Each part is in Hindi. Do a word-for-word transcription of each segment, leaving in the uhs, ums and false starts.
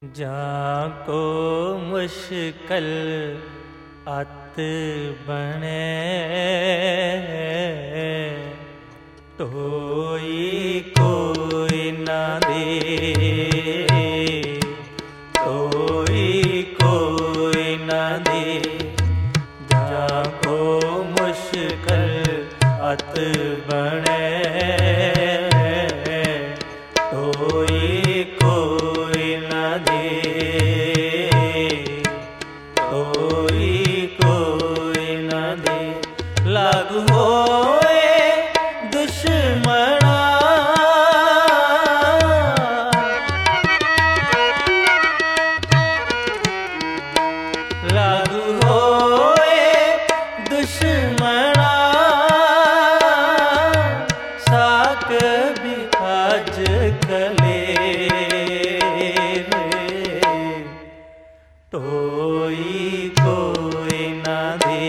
जाको मुश्किल अत बने तोई कोई ना दे, तोई कोई ना दे। जाको मुश्किल अत बने तोई कोई ना दे, तोई कोई ना दे। लागू होए दुश्मना, लागू होए दुश्मना, साक भी आज कले तोई कोई ना दे,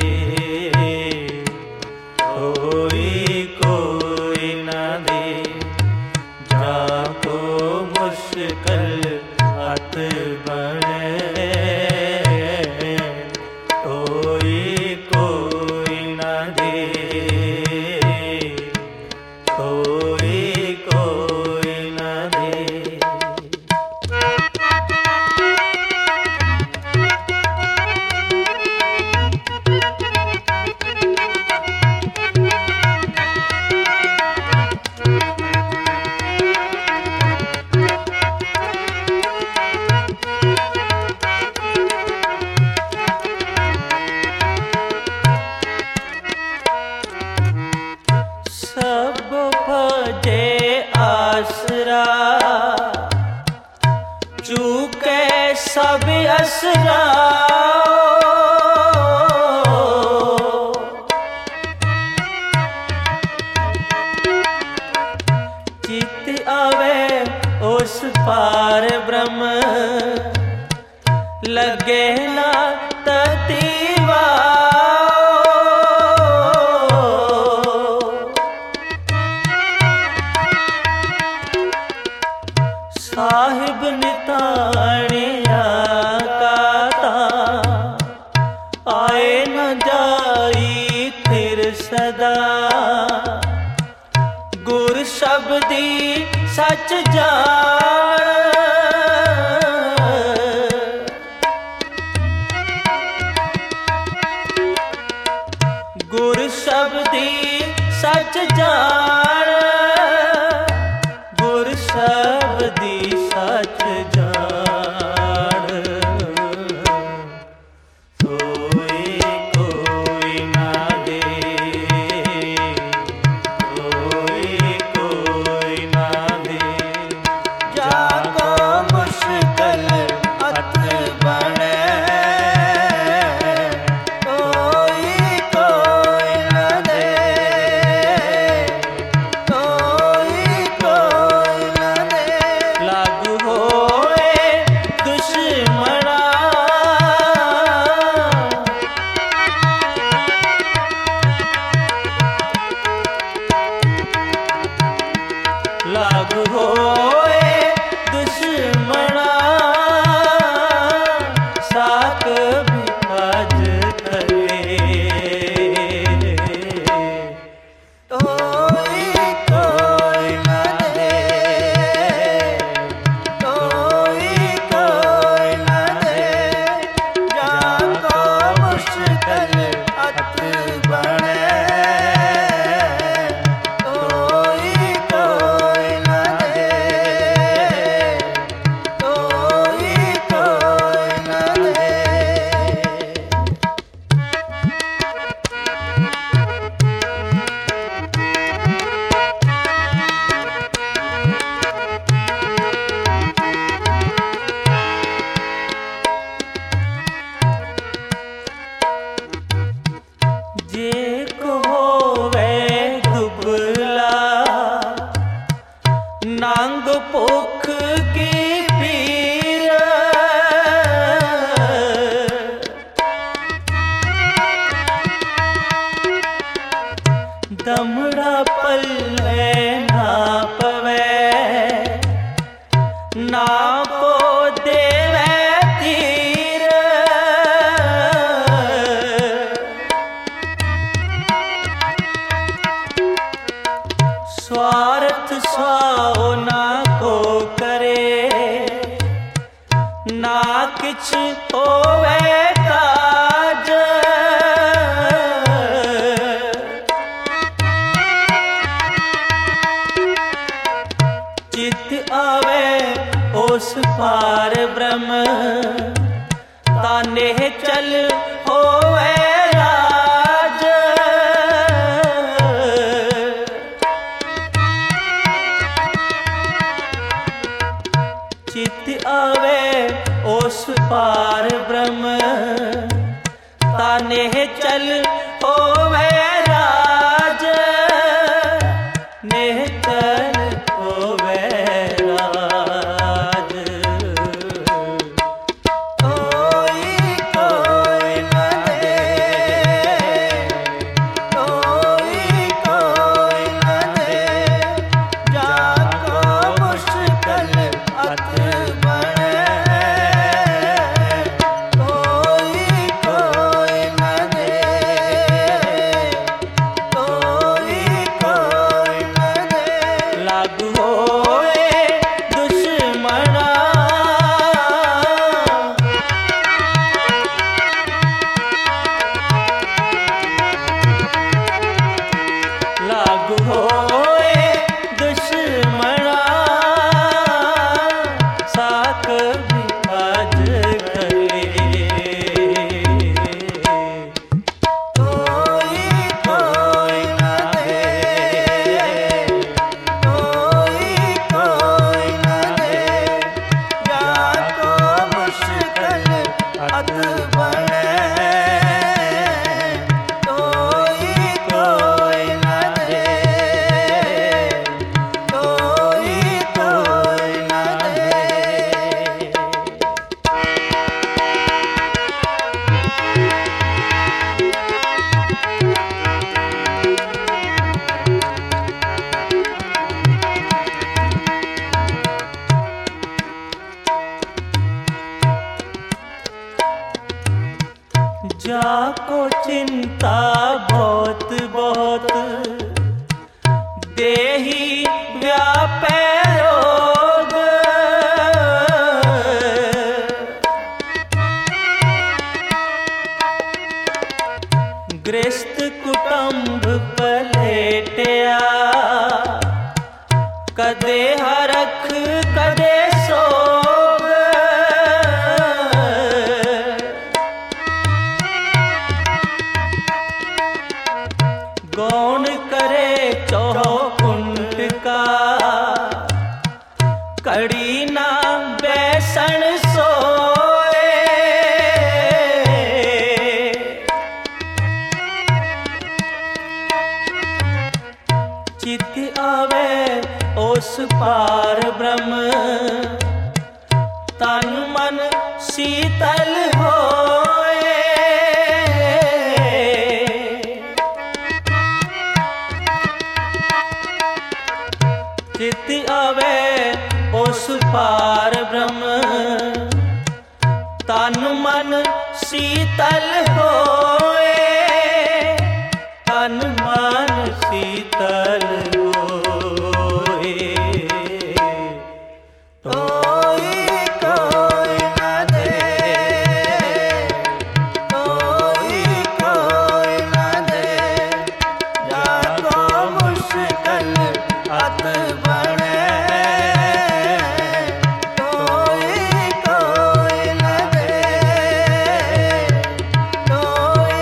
तोई कोई ना दे। जाको मुश्किल अत बने तोई कोई ना दे, तोई कोई ना दे। सब भजे आसरा चूके सब असरा, चित आवे उस पार ब्रह्म लगे ना ततीवा। साहिब निताणिया काता आए न जाई फिर सदा। गुर शब्दी सच जान, गुर शब्दी सच जान, गुर शब्दी सच जान। तोई कोई ना दे, तोई कोई ना दे। जाको मुश्किल अत बने तोई कोई ना दे, तोई कोई ना दे। लागू होए ना किछ होवे काज। चित आवे उस पार ब्रह्म ताने चल होवे राज। चित आवे उस पार ब्रह्म ताने चल होवे राज। नेह चल होवे राज। कोई कोई न दे, कोई कोई न दे, जाको मुश्किल अत बने। कोई कोई न दे, कोई कोई न दे, लागू होए दुश्मना। लागू होए दुश्मना, साक भी आज गले। कोई कोई न दे, कोई कोई न दे, जाको मुश्किल अत बने। कोई कोई न दे, कोई कोई न दे। जाको चिंता बहुत बहुत, देही व्यापे रोग। गृहस्थ कुटुंब पलेटिया, कदे हरख कदे सोग। गौण करे चौह कुंट का, कड़ी ना बैसन सोए। चित आवे उस पार ब्रह्म तन मन शीतल होए। चित आवे उस पार ब्रह्म तन मन शीतल होए। तन मन शीतल होए। कोई कोई न दे, कोई कोई न दे, जाको मुश्किल अत बने। कोई कोई न दे, कोई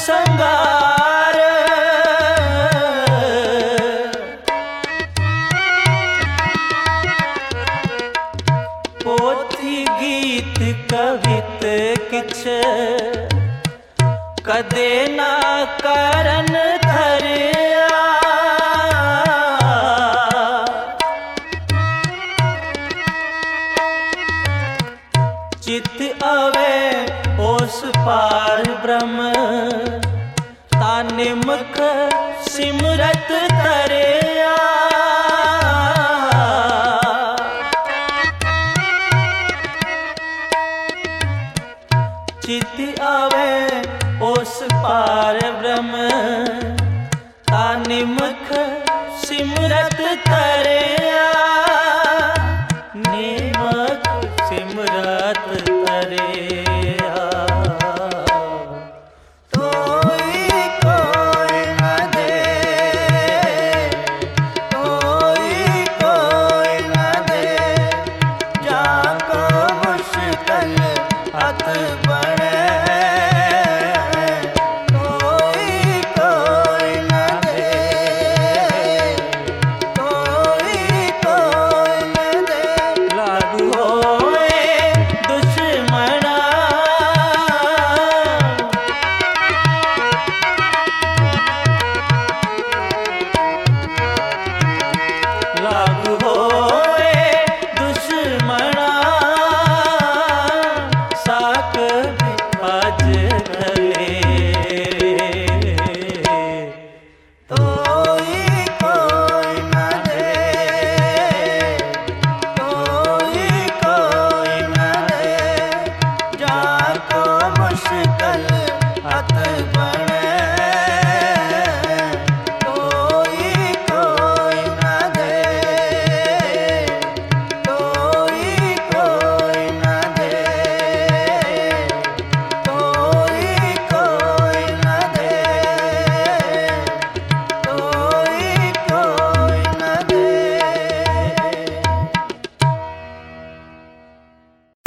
संगार। पोथी गीत कवित किछ कदे ना करन धरिया। चित आवे ओस पार ब्रह्म ताने मुख सिमरत तरिया। चित आवे ओस पार ब्रह्म ताने मुख सिमरत तरिया।